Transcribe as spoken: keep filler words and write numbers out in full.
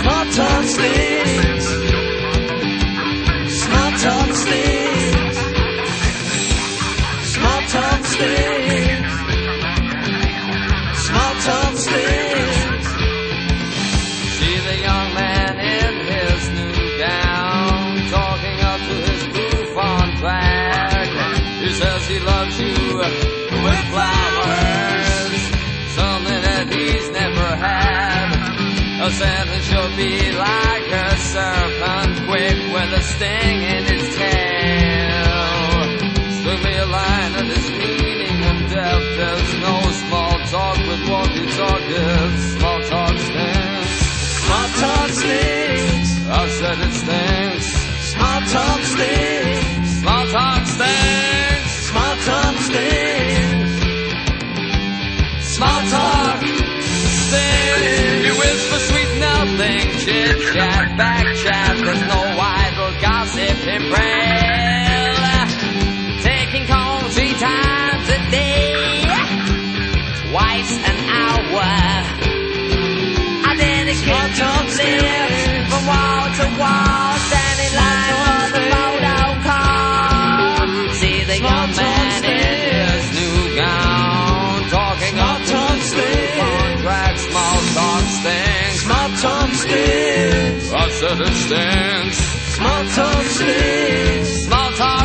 Small talk stinks. Small talk stinks. Small talk stinks. Small talk stinks. See the young man in his new gown, talking up to his roof on track. He says he loves you with flowers, something that he's never had. A Santa should be like a serpent, quick with a sting in its tail. Still be a line that is meaning and depth. There's no small talk with walkie-talkies. Small talk stinks. Small talk stinks. I said it stinks. Small talk stinks. Small talk stinks. Small talk stinks. Small talk stinks. You whisper sweet nothing, chit-chat, back-chat. There's no idle gossip in braille. Taking calls three times a day, twice an hour. I dedicate to live from wall to wall, standing line for the photo call. See the young man in his new gown, talking up to his roof on track. Small talk stinks. Small talk stinks. I said it stinks. Small talk stinks. Small talk